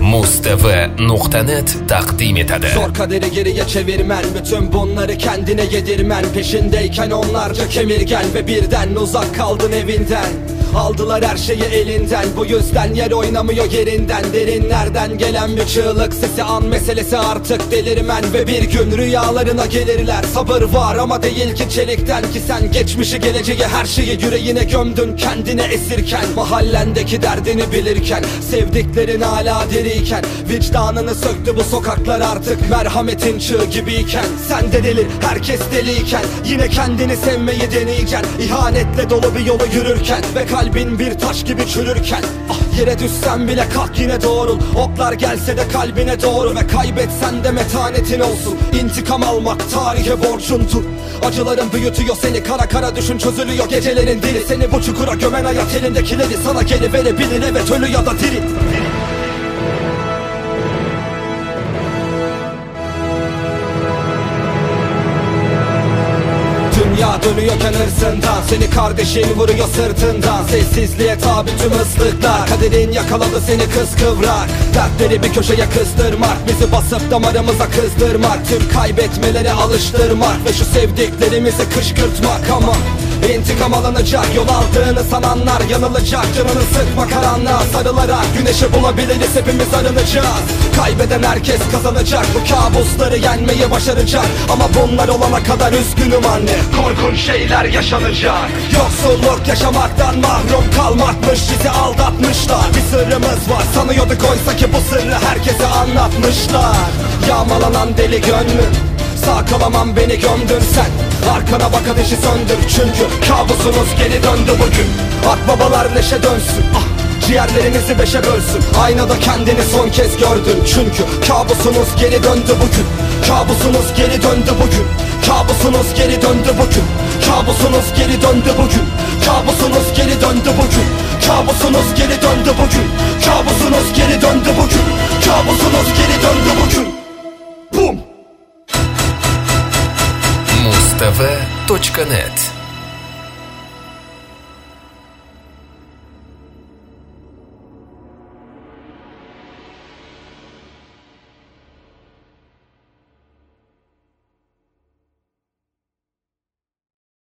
Mustv.net taqdim etadi. Zor kaderi geriye çevirmen, bütün bunları kendine yedirmen. Peşindeyken onlarca kemirgen ve birden uzak kaldın evinden. Aldılar her şeyi elinden, bu yüzden yer oynamıyor yerinden. Derinlerden gelen bir çığlık sesi, an meselesi artık delirmen. Ve bir gün rüyalarına gelirler. Sabır var ama değil ki çelikten, ki sen geçmişi geleceği her şeyi yüreğine gömdün kendine esirken. Mahallendeki derdini bilirken, sevdiklerin hala diriyken, vicdanını söktü bu sokaklar artık merhametin çığ gibiyken. Sen de deli, herkes deliyken, yine kendini sevmeyi deneyeceksin. İhanetle dolu bir yolu yürürken ve kalbin bir taş gibi çürürken. Ah, yere düşsen bile kalk yine doğrul. Oklar gelse de kalbine doğru ve kaybetsen de metanetin olsun. İntikam almak tarihe borcundur. Acıların büyütüyor seni, kara kara düşün çözülüyor gecelerin dili. Seni bu çukura gömen hayat elindekileri sana geri verebilir, evet ölü ya da diri. Dünya dönüyorken hırsından, seni kardeşin vuruyor sırtından. Sessizliğe tabi tüm ıslıklar, kaderin yakaladı seni kıskıvrak. Dertleri bir köşeye kızdırmak, bizi basıp damarımıza kızdırmak. Tüm kaybetmelere alıştırmak ve şu sevdiklerimizi kışkırtmak. Ama İntikam alınacak, yol aldığını sananlar yanılacak. Canını sıkma karanlığa sarılarak, güneşi bulabiliriz hepimiz arınacağız. Kaybeden herkes kazanacak, bu kabusları yenmeyi başaracak. Ama bunlar olana kadar üzgünüm anne, korkunç şeyler yaşanacak. Yoksulluk yaşamaktan mahrum kalmakmış, bizi aldatmışlar. Bir sırrımız var sanıyorduk, oysa ki bu sırrı herkese anlatmışlar. Yağmalanan deli gönlüm, sağ kalamam beni gömdün sen. Arkana bak ateşi söndür, çünkü kabusunuz geri döndü bugün. Akbabalar leşe dönsün, ah, ciğerlerinizi beşe bölsün. Aynada kendini son kez gördün, çünkü kabusunuz geri döndü bugün. Kabusunuz geri döndü bugün. Kabusunuz geri döndü bugün. Kabusunuz geri döndü bugün. Kabusunuz geri döndü bugün. Kabusunuz geri döndü bugün. Kabusunuz geri döndü bugün. Kabusunuz geri döndü bugün. Bum. Mustv.net